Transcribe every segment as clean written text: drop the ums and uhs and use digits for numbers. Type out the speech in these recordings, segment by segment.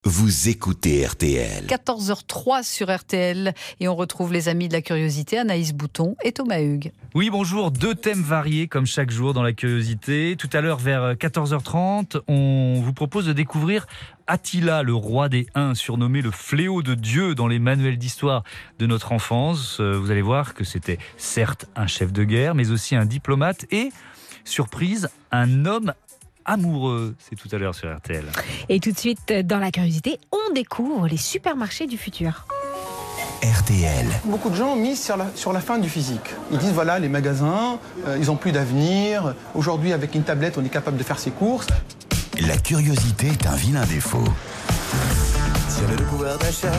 Vous écoutez RTL. 14h03 sur RTL et on retrouve les amis de la curiosité, Anaïs Bouton et Thomas Hugues. Oui, bonjour. 2 thèmes variés comme chaque jour dans la curiosité. Tout à l'heure vers 14h30, on vous propose de découvrir Attila, le roi des Huns, surnommé le fléau de Dieu dans les manuels d'histoire de notre enfance. Vous allez voir que c'était certes un chef de guerre, mais aussi un diplomate et, surprise, un homme amoureux. C'est tout à l'heure sur RTL. Et tout de suite, dans la curiosité, on découvre les supermarchés du futur. RTL. Beaucoup de gens misent sur la fin du physique. Ils disent voilà, les magasins, ils n'ont plus d'avenir. Aujourd'hui, avec une tablette, on est capable de faire ses courses. La curiosité est un vilain défaut. Si j'avais le pouvoir d'achat,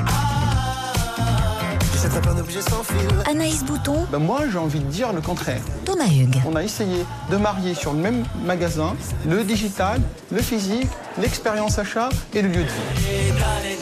j'achèterais plein d'objets sans fil. Anaïs Bouton, Moi, j'ai envie de dire le contraire. Thomas Hugues. On a essayé de marier sur le même magasin le digital, le physique, l'expérience achat et le lieu de vie.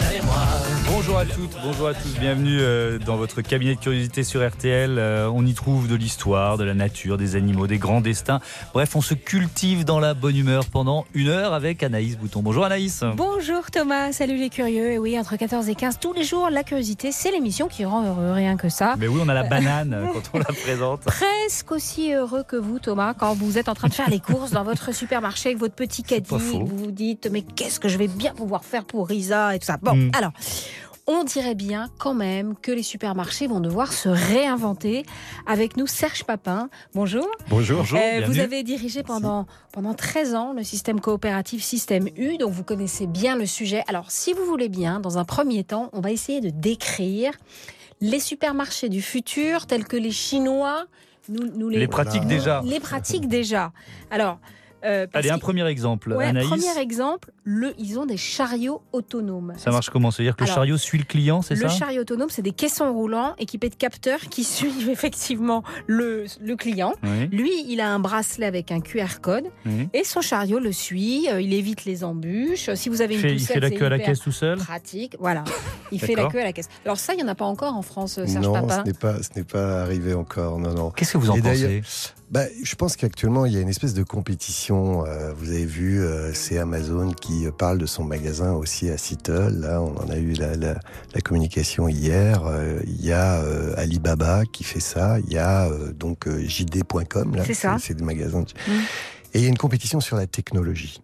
Bonjour à toutes, bonjour à tous, bienvenue dans votre cabinet de curiosité sur RTL. On y trouve de l'histoire, de la nature, des animaux, des grands destins. Bref, on se cultive dans la bonne humeur pendant 1 heure avec Anaïs Bouton. Bonjour Anaïs. Bonjour Thomas, salut les curieux. Et oui, entre 14 et 15, tous les jours, la curiosité, c'est l'émission qui rend heureux, rien que ça. Mais oui, on a la banane quand on la présente. Presque aussi heureux que vous Thomas, quand vous êtes en train de faire les courses dans votre supermarché avec votre petit caddie. Vous vous dites, mais qu'est-ce que je vais bien pouvoir faire pour Isa et tout ça. Bon, alors... On dirait bien quand même que les supermarchés vont devoir se réinventer. Avec nous, Serge Papin. Bonjour. Bonjour. Vous avez dirigé pendant 13 ans le système coopératif Système U, donc vous connaissez bien le sujet. Alors, si vous voulez bien, dans un premier temps, on va essayer de décrire les supermarchés du futur tels que les Chinois nous les pratiquent déjà. Les pratiquent déjà. Alors... Allez, un premier exemple, Anaïs. Premier exemple, ils ont des chariots autonomes. Ça marche comment ? C'est-à-dire que le chariot suit le client, c'est ça ? Le chariot autonome, c'est des caissons roulants équipés de capteurs qui suivent effectivement le client. Oui. Lui, il a un bracelet avec un QR code et son chariot le suit. Il évite les embûches. Si vous avez une poussette, il fait la queue à la caisse tout seul ? Pratique, voilà. Il fait la queue à la caisse. Alors ça, il n'y en a pas encore en France, Serge Papin. Non, ce n'est pas arrivé encore. Non. Qu'est-ce que vous en pensez ? Je pense qu'actuellement, il y a une espèce de compétition. Vous avez vu, c'est Amazon qui parle de son magasin aussi à Seattle. Là, on en a eu la communication hier. Il y a Alibaba qui fait ça. Il y a donc JD.com. Là, c'est des magasins. Et il y a une compétition sur la technologie.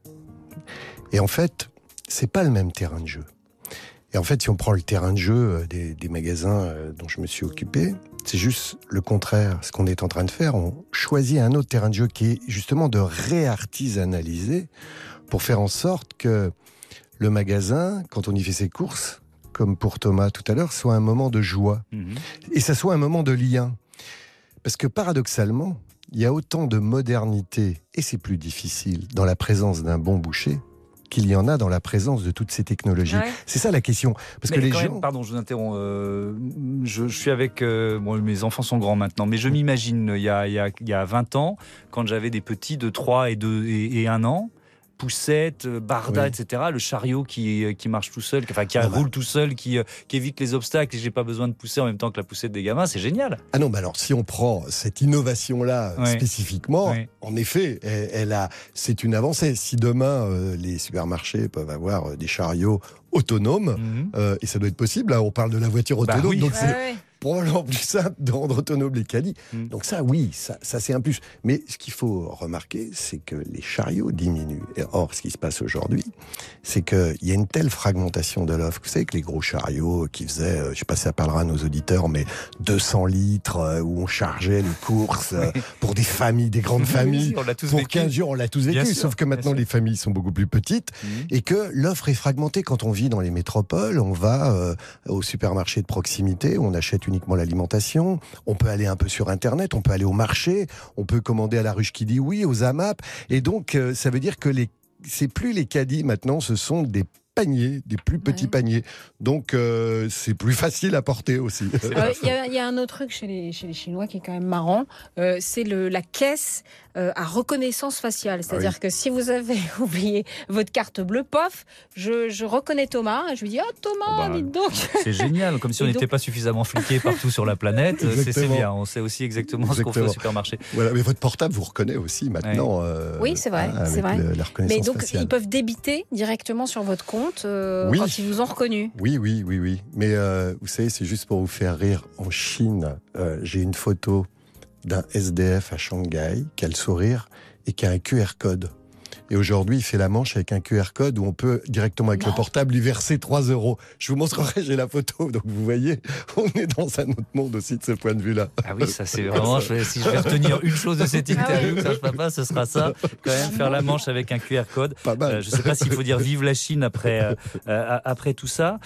Et en fait, c'est pas le même terrain de jeu. Et en fait, si on prend le terrain de jeu des magasins dont je me suis occupé, c'est juste le contraire. Ce qu'on est en train de faire, on choisit un autre terrain de jeu qui est justement de réartisanaliser pour faire en sorte que le magasin, quand on y fait ses courses, comme pour Thomas tout à l'heure, soit un moment de joie. Et ça soit un moment de lien. Parce que paradoxalement, il y a autant de modernité, et c'est plus difficile, dans la présence d'un bon boucher, qu'il y en a dans la présence de toutes ces technologies. Ouais. C'est ça la question. Parce que les gens... Pardon, je vous interromps. Je suis avec... mes enfants sont grands maintenant, mais je m'imagine, il y a 20 ans, quand j'avais des petits de 3 et 1 an, poussette, barda, etc. Le chariot qui marche tout seul, qui roule tout seul, qui évite les obstacles et j'ai pas besoin de pousser en même temps que la poussette des gamins, c'est génial. Ah non, alors si on prend cette innovation-là spécifiquement, en effet, c'est une avancée. Si demain les supermarchés peuvent avoir des chariots autonomes, et ça doit être possible, là on parle de la voiture autonome, donc c'est probablement plus simple de rendre autonome les caddies. Donc ça, oui, ça c'est un plus. Mais ce qu'il faut remarquer, c'est que les chariots diminuent. Et or, ce qui se passe aujourd'hui, c'est qu'il y a une telle fragmentation de l'offre. Vous savez que les gros chariots qui faisaient, je ne sais pas si ça parlera à nos auditeurs, mais 200 litres, où on chargeait les courses pour des familles, des grandes familles. On l'a tous pour vécu. 15 jours, on l'a tous vécu. Sauf que maintenant, les familles sont beaucoup plus petites et que l'offre est fragmentée. Quand on vit dans les métropoles, on va au supermarché de proximité, on achète uniquement l'alimentation, on peut aller un peu sur Internet, on peut aller au marché, on peut commander à la ruche qui dit oui, aux AMAP, et donc ça veut dire que c'est plus les caddies maintenant, ce sont des paniers, des plus petits paniers. Donc c'est plus facile à porter aussi. Il y a un autre truc chez les Chinois qui est quand même marrant, c'est la caisse à reconnaissance faciale. C'est-à-dire que si vous avez oublié votre carte bleue, pof, je reconnais Thomas. Je lui dis, Thomas, dites donc. C'est génial, comme si on n'était pas suffisamment fliqués partout sur la planète. C'est bien, on sait aussi exactement ce qu'on fait au supermarché. Voilà, mais votre portable vous reconnaît aussi maintenant. Oui, c'est vrai. C'est vrai. La reconnaissance mais donc, faciale. ils peuvent débiter directement sur votre compte quand ils vous ont reconnu. Oui. Mais vous savez, c'est juste pour vous faire rire. En Chine, j'ai une photo d'un SDF à Shanghai qui a le sourire et qui a un QR code. Et aujourd'hui, il fait la manche avec un QR code où on peut directement avec le portable lui verser 3 €. Je vous montrerai, j'ai la photo. Donc vous voyez, on est dans un autre monde aussi de ce point de vue-là. Ah oui, ça c'est vraiment, si je vais retenir une chose de cette interview, Serge Papin, ce sera ça. Quand même faire la manche avec un QR code. Pas mal. Je ne sais pas s'il faut dire vive la Chine après tout ça.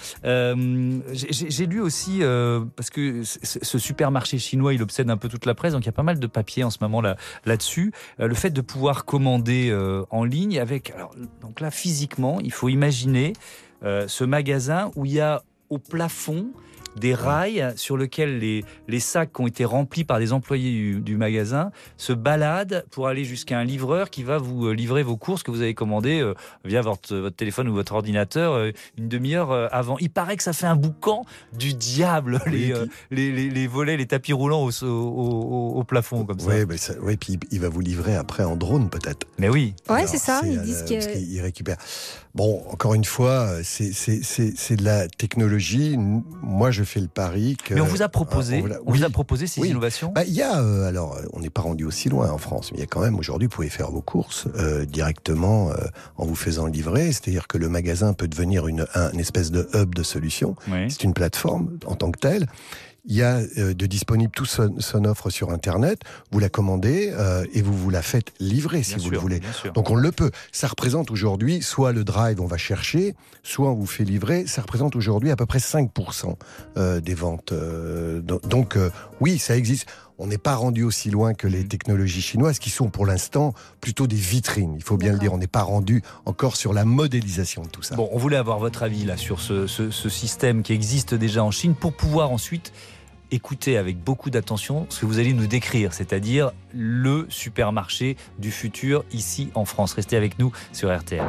J'ai lu aussi, parce que ce supermarché chinois, il obsède un peu toute la presse, donc il y a pas mal de papiers en ce moment là-dessus. Le fait de pouvoir commander en ligne avec, alors, donc là physiquement, il faut imaginer ce magasin où il y a au plafond des rails sur lesquels les sacs qui ont été remplis par des employés du magasin se baladent pour aller jusqu'à un livreur qui va vous livrer vos courses que vous avez commandées via votre téléphone ou votre ordinateur une demi-heure avant. Il paraît que ça fait un boucan du diable, les volets, les tapis roulants au plafond comme ça. Oui, puis il va vous livrer après en drone peut-être. Mais oui. Ouais, Alors, c'est ça. Ils disent qu'il récupère. Bon, encore une fois, c'est de la technologie. Moi, je fais le pari que... Mais on vous a proposé, vous a proposé ces innovations. Il y a, alors, on n'est pas rendu aussi loin en France, mais il y a quand même, aujourd'hui, vous pouvez faire vos courses directement en vous faisant livrer. C'est-à-dire que le magasin peut devenir une espèce de hub de solution. Oui. C'est une plateforme en tant que telle. Il y a de disponible tout son offre sur Internet. Vous la commandez et vous la faites livrer si vous le voulez. Donc on le peut. Ça représente aujourd'hui, soit le drive, on va chercher, soit on vous fait livrer. Ça représente aujourd'hui à peu près 5% des ventes. Donc oui, ça existe. On n'est pas rendu aussi loin que les technologies chinoises qui sont pour l'instant plutôt des vitrines. Il faut bien le dire, on n'est pas rendu encore sur la modélisation de tout ça. Bon, on voulait avoir votre avis là sur ce système qui existe déjà en Chine pour pouvoir ensuite écouter avec beaucoup d'attention ce que vous allez nous décrire, c'est-à-dire le supermarché du futur ici en France. Restez avec nous sur RTL.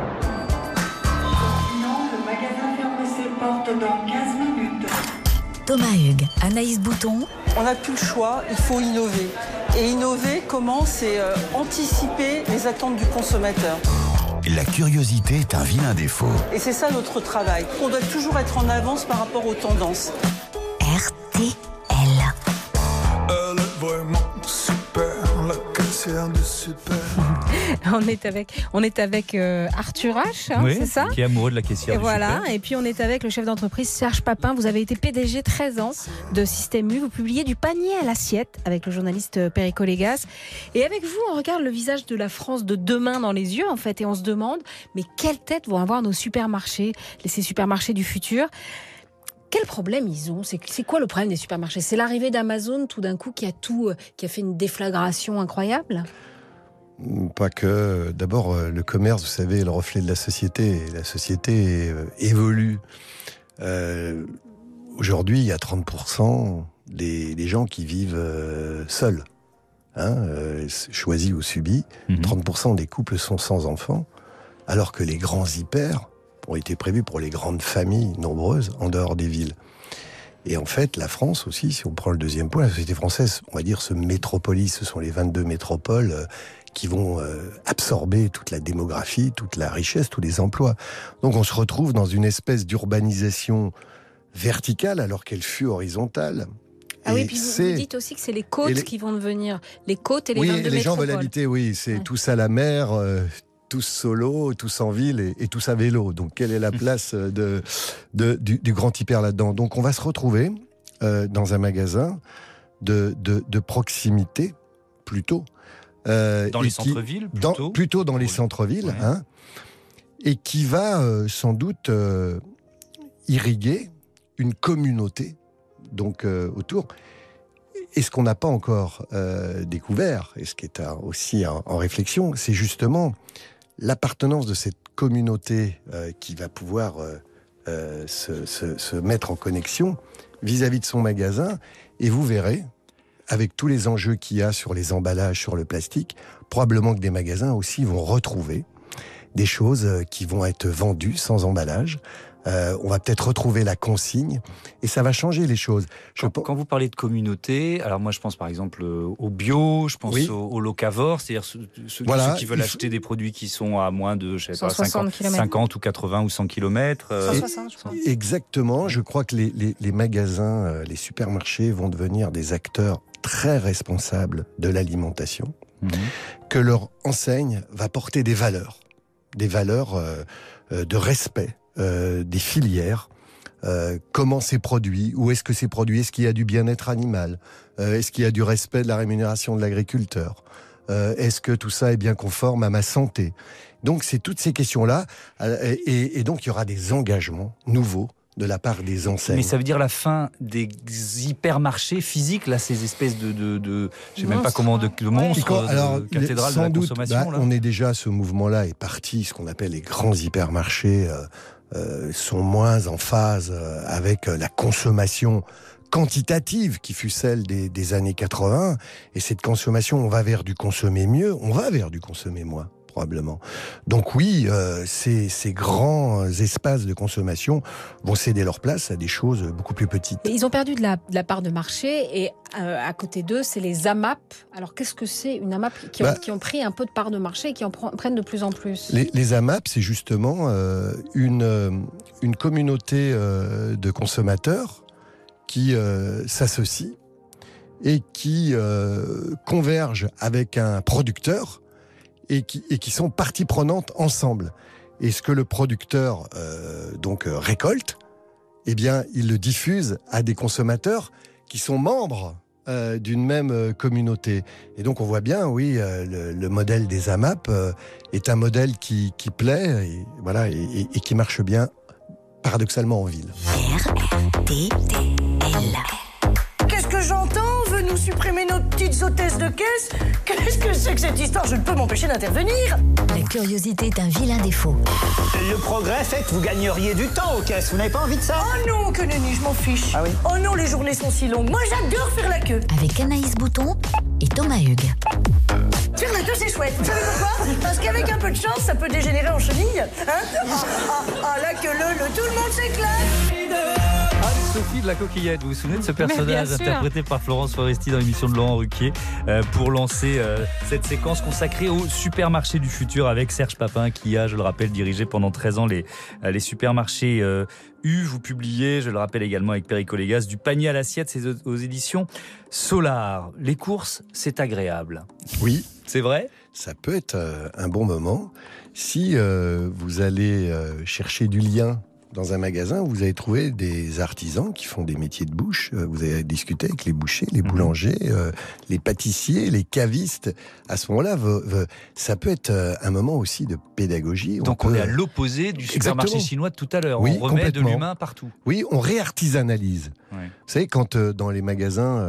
Non, le magasin ferme ses portes dans 15 minutes. Thomas Hugues, Anaïs Bouton. On n'a plus le choix, il faut innover. Et innover, comment ? C'est anticiper les attentes du consommateur. La curiosité est un vilain défaut. Et c'est ça notre travail. On doit toujours être en avance par rapport aux tendances. RTL. Elle est vraiment super, la caissière de super. On est avec Arthur H, oui, c'est ça ? Qui est amoureux de la caissière. Et voilà, super. Et puis on est avec le chef d'entreprise Serge Papin. Vous avez été PDG 13 ans de Système U. Vous publiez Du panier à l'assiette avec le journaliste Perico Légas. Et avec vous, on regarde le visage de la France de demain dans les yeux, en fait, et on se demande, mais quelle tête vont avoir nos supermarchés, ces supermarchés du futur ? Quel problème ils ont ? C'est quoi le problème des supermarchés ? C'est l'arrivée d'Amazon tout d'un coup qui a fait une déflagration incroyable ? Pas que. D'abord, le commerce, vous savez, est le reflet de la société. La société évolue. Aujourd'hui, il y a 30% des gens qui vivent seuls, choisis ou subis. 30% des couples sont sans enfants, alors que les grands hyper ont été prévus pour les grandes familles nombreuses en dehors des villes. Et en fait, la France aussi, si on prend le deuxième point, la société française, on va dire, se métropolise. Ce sont les 22 métropoles qui vont absorber toute la démographie, toute la richesse, tous les emplois. Donc on se retrouve dans une espèce d'urbanisation verticale alors qu'elle fut horizontale. Ah oui, puis vous dites aussi que c'est les côtes qui vont devenir les côtes et les 22 métropoles. Oui, les gens veulent habiter, c'est tous à la mer, tous solo, tous en ville et tous à vélo. Donc quelle est la place du grand hyper là-dedans ? Donc on va se retrouver dans un magasin de proximité plutôt. Dans les centres-villes plutôt dans les centres-villes, ouais. Et qui va sans doute irriguer une communauté donc autour. Et ce qu'on n'a pas encore découvert, et ce qui est aussi en réflexion, c'est justement l'appartenance de cette communauté qui va pouvoir se mettre en connexion vis-à-vis de son magasin. Et vous verrez, avec tous les enjeux qu'il y a sur les emballages, sur le plastique, probablement que des magasins aussi vont retrouver des choses qui vont être vendues sans emballage. On va peut-être retrouver la consigne et ça va changer les choses. Quand vous parlez de communauté, alors moi je pense par exemple au bio, je pense au locavore, c'est-à-dire ceux qui veulent acheter des produits qui sont à moins de 50 ou 80 ou 100 km. 160, je crois. Exactement, je crois que les magasins, les supermarchés vont devenir des acteurs très responsables de l'alimentation, que leur enseigne va porter des valeurs de respect des filières, comment c'est produit, où est-ce que c'est produit, est-ce qu'il y a du bien-être animal, est-ce qu'il y a du respect de la rémunération de l'agriculteur, est-ce que tout ça est bien conforme à ma santé. Donc c'est toutes ces questions-là, et donc il y aura des engagements nouveaux de la part des enseignes. Mais ça veut dire la fin des hypermarchés physiques, là, ces espèces de je sais même pas comment, de monstres, de cathédrales de la consommation. Là. On est déjà, ce mouvement-là est parti, ce qu'on appelle les grands hypermarchés sont moins en phase avec la consommation quantitative qui fut celle des années 80. Et cette consommation, on va vers du consommer mieux, on va vers du consommer moins, probablement. Donc oui, ces grands espaces de consommation vont céder leur place à des choses beaucoup plus petites. Et ils ont perdu de la part de marché et à côté d'eux, c'est les AMAP. Alors qu'est-ce que c'est une AMAP qui ont pris un peu de part de marché et qui en prennent de plus en plus? Les AMAP, c'est justement une communauté de consommateurs qui s'associent et qui convergent avec un producteur et qui sont partie prenante ensemble. Et ce que le producteur récolte, eh bien, il le diffuse à des consommateurs qui sont membres d'une même communauté. Et donc on voit bien, oui, le modèle des AMAP est un modèle qui plaît et qui marche bien, paradoxalement, en ville. RTL. Qu'est-ce que j'entends? On veut nous supprimer nos petites hôtesses de caisse? Qu'est-ce que c'est que cette histoire? Je ne peux m'empêcher d'intervenir. La curiosité est un vilain défaut. Le progrès fait que vous gagneriez du temps aux caisses. Vous n'avez pas envie de ça? Oh non, que nenni, je m'en fiche. Ah oui? Oh non, les journées sont si longues. Moi, j'adore faire la queue. Avec Anaïs Bouton et Thomas Hugues. Faire la queue, c'est chouette. Vous savez pourquoi? Parce qu'avec un peu de chance, ça peut dégénérer en chenille. Hein? La queue, tout le monde s'éclate. Sophie de la Coquillette, vous vous souvenez de ce personnage interprété par Florence Foresti dans l'émission de Laurent Ruquier pour lancer cette séquence consacrée au supermarché du futur avec Serge Papin qui a, je le rappelle, dirigé pendant 13 ans les supermarchés U. Vous publiez, je le rappelle également avec Perico Légas, Du panier à l'assiette, c'est aux éditions Solar. Les courses, c'est agréable. Oui. C'est vrai? Ça peut être un bon moment. Si vous allez chercher du lien dans un magasin, vous allez trouver des artisans qui font des métiers de bouche. Vous allez discuter avec les bouchers, les boulangers, les pâtissiers, les cavistes. À ce moment-là, ça peut être un moment aussi de pédagogie. Donc on est à l'opposé du supermarché chinois de tout à l'heure. Oui, on remet de l'humain partout. Oui, on réartisanalise. Ouais. Vous savez, quand dans les magasins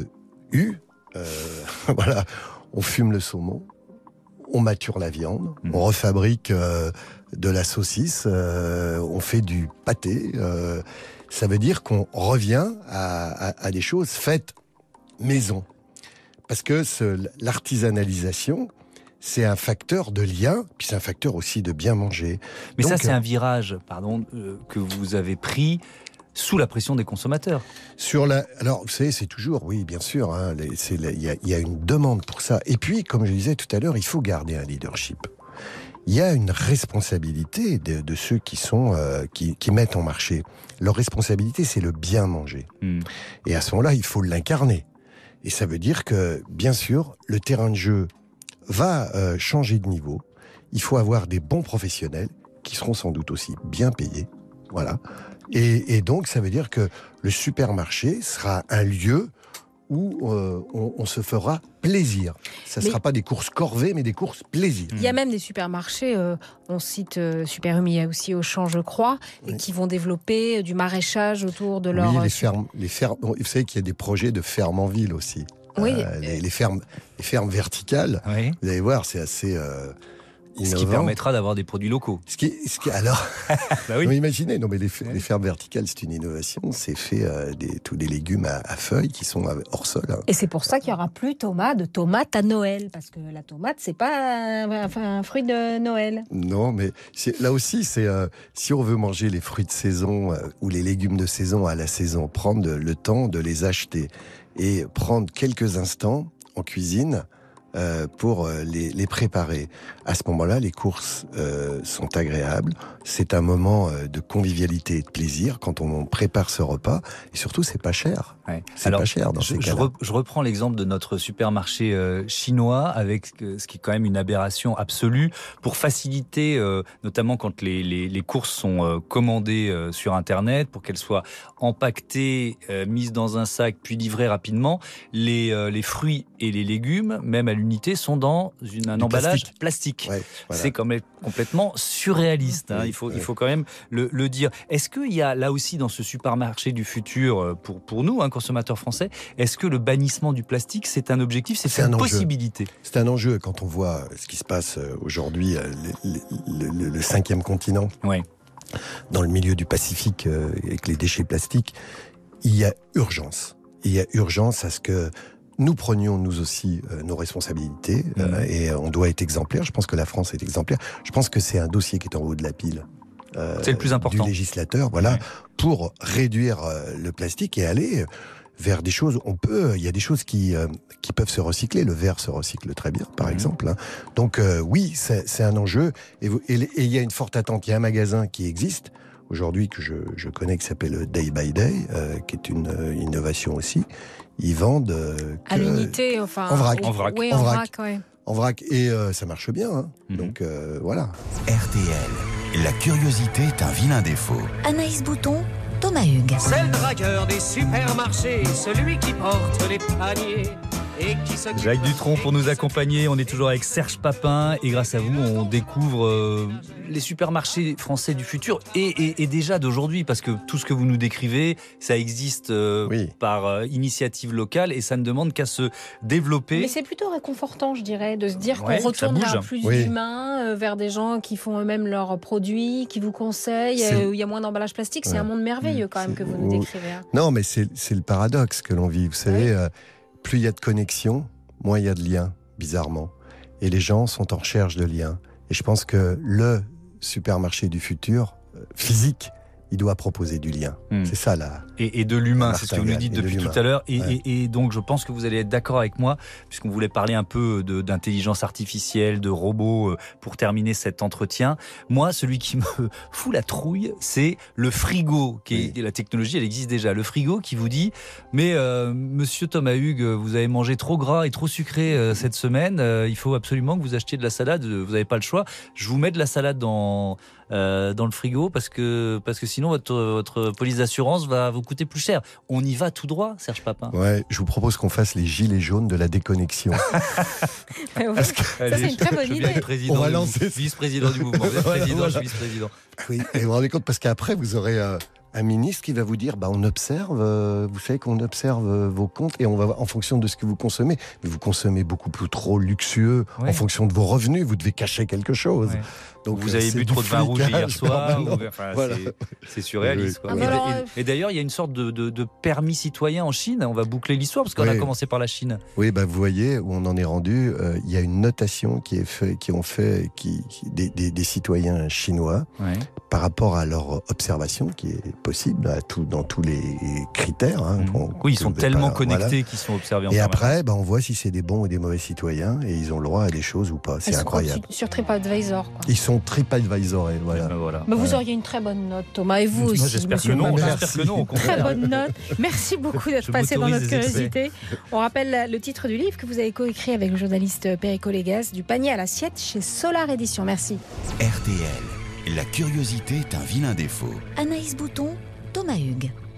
on fume le saumon, on mature la viande, on refabrique de la saucisse, on fait du pâté. Ça veut dire qu'on revient à des choses faites maison. Parce que l'artisanalisation, c'est un facteur de lien, puis c'est un facteur aussi de bien manger. Mais donc, ça, c'est un virage, que vous avez pris sous la pression des consommateurs. Alors, vous savez, c'est toujours, oui, bien sûr, il y a une demande pour ça. Et puis, comme je disais tout à l'heure, il faut garder un leadership. Il y a une responsabilité de ceux qui mettent en marché. Leur responsabilité, c'est le bien manger. Et à ce moment-là, il faut l'incarner. Et ça veut dire que, bien sûr, le terrain de jeu va changer de niveau. Il faut avoir des bons professionnels qui seront sans doute aussi bien payés. Voilà. Et donc, ça veut dire que le supermarché sera un lieu où on se fera plaisir. Ça ne sera pas des courses corvées, mais des courses plaisir. Il y a même des supermarchés, on cite Super U, mais il y a aussi Auchan, je crois, et qui vont développer du maraîchage autour de leur... Oui, les fermes. Vous savez qu'il y a des projets de fermes en ville aussi. Oui. Les fermes verticales, vous allez voir, c'est assez... Ce qui permettra d'avoir des produits locaux. Alors, bah oui. Imaginez, les fermes verticales, c'est une innovation. C'est fait tous les légumes à feuilles qui sont hors sol. Hein. Et c'est pour ça qu'il n'y aura plus, Thomas, de tomates à Noël. Parce que la tomate, c'est pas un fruit de Noël. Non, mais là aussi, si on veut manger les fruits de saison ou les légumes de saison à la saison, prendre le temps de les acheter et prendre quelques instants en cuisine pour les préparer. À ce moment-là, les courses sont agréables. C'est un moment de convivialité et de plaisir quand on prépare ce repas. Et surtout, c'est pas cher. Ouais. C'est pas cher dans ces cas-là. Je reprends l'exemple de notre supermarché chinois avec ce qui est quand même une aberration absolue pour faciliter, notamment quand les courses sont commandées sur Internet, pour qu'elles soient empaquetées, mises dans un sac, puis livrées rapidement. Les fruits et les légumes, même à l'unité, sont dans un emballage plastique. Ouais, voilà. C'est quand même complètement surréaliste. Hein. Oui, il faut quand même le dire. Est-ce qu'il y a là aussi dans ce supermarché du futur, pour nous, consommateurs français, est-ce que le bannissement du plastique, c'est un objectif, c'est une possibilité? C'est un enjeu quand on voit ce qui se passe aujourd'hui, le 5e continent, dans le milieu du Pacifique, avec les déchets plastiques. Il y a urgence. Il y a urgence à ce que nous prenions nous aussi nos responsabilités et on doit être exemplaire. Je pense que la France est exemplaire. Je pense que c'est un dossier qui est en haut de la pile. C'est le plus important. Du législateur, pour réduire le plastique et aller vers des choses. Il y a des choses qui peuvent se recycler. Le verre se recycle très bien, par exemple. Hein. Donc oui, c'est un enjeu. Et il y a une forte attente. Il y a un magasin qui existe aujourd'hui que je connais qui s'appelle Day by Day, qui est une innovation aussi. Ils vendent à l'unité, en vrac. Oui, en vrac, ouais. En vrac, et ça marche bien. Hein. Donc voilà. RTL, la curiosité est un vilain défaut. Anaïs Bouton, Thomas Hugues. C'est le dragueur des supermarchés, celui qui porte les paniers. Jacques Dutronc pour nous accompagner. On est toujours avec Serge Papin et grâce à vous, on découvre les supermarchés français du futur et déjà d'aujourd'hui, parce que tout ce que vous nous décrivez, ça existe par initiative locale et ça ne demande qu'à se développer. Mais c'est plutôt réconfortant, je dirais, de se dire qu'on retourne vers plus d'humains, vers des gens qui font eux-mêmes leurs produits, qui vous conseillent, où il y a moins d'emballage plastique. C'est un monde merveilleux quand même que vous nous décrivez. Hein. Non, mais c'est le paradoxe que l'on vit. Vous savez, plus il y a de connexions, moins il y a de liens, bizarrement. Et les gens sont en recherche de liens. Et je pense que le supermarché du futur, physique, il doit proposer du lien. C'est ça là. Et de l'humain, c'est ce que vous nous dites depuis tout à l'heure. Et donc je pense que vous allez être d'accord avec moi, puisqu'on voulait parler un peu d'intelligence artificielle, de robots, pour terminer cet entretien. Moi, celui qui me fout la trouille, c'est le frigo. La technologie, elle existe déjà. Le frigo qui vous dit, mais monsieur Thomas Hugues, vous avez mangé trop gras et trop sucré cette semaine, il faut absolument que vous achetiez de la salade, vous n'avez pas le choix. Je vous mets de la salade dans le frigo parce que sinon votre police d'assurance va vous coûter plus cher. On y va tout droit, Serge Papin. Ouais, je vous propose qu'on fasse les gilets jaunes de la déconnexion. Ça, c'est une très bonne idée. On va lancer vice-président du mouvement. Vous êtes président, je suis vice-président. Oui, et vous vous rendez compte, parce qu'après, vous aurez un ministre qui va vous dire, on observe, vous savez qu'on observe vos comptes et on va en fonction de ce que vous consommez. Mais vous consommez beaucoup plus trop luxueux en fonction de vos revenus. Vous devez cacher quelque chose. Ouais. Donc vous avez bu trop de vin rouge hier soir. C'est surréaliste. Oui. Et d'ailleurs, il y a une sorte de permis citoyen en Chine. On va boucler l'histoire parce qu'on a commencé par la Chine. Oui, vous voyez où on en est rendu. Il y a une notation qui ont fait des citoyens chinois par rapport à leur observation, qui est possible dans tous les critères. Hein, ils sont tellement connectés qu'ils sont observés en permanence. Et après, on voit si c'est des bons ou des mauvais citoyens et ils ont le droit à des choses ou pas. C'est incroyable. Sur TripAdvisor. Ils sont TripAdvisor, voilà. Mais vous auriez une très bonne note, Thomas, et vous aussi. J'espère que non. Très bonne note. Merci beaucoup d'être passé dans notre curiosité. On rappelle le titre du livre que vous avez coécrit avec le journaliste Perico Légas, Du panier à l'assiette, chez Solar Édition. Merci. RTL, la curiosité est un vilain défaut. Anaïs Bouton, Thomas Hugues.